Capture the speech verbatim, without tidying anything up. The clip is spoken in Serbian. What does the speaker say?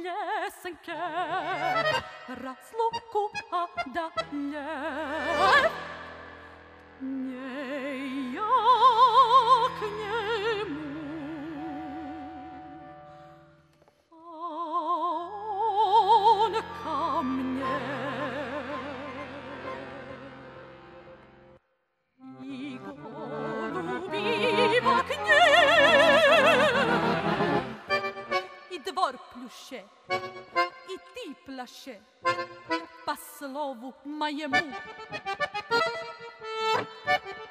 pjesenke razluku, a dalje nje ja k njemu, a on ka mnje. I golubiva k nje i dvor pljuše i ti plaše, pa slovu majemu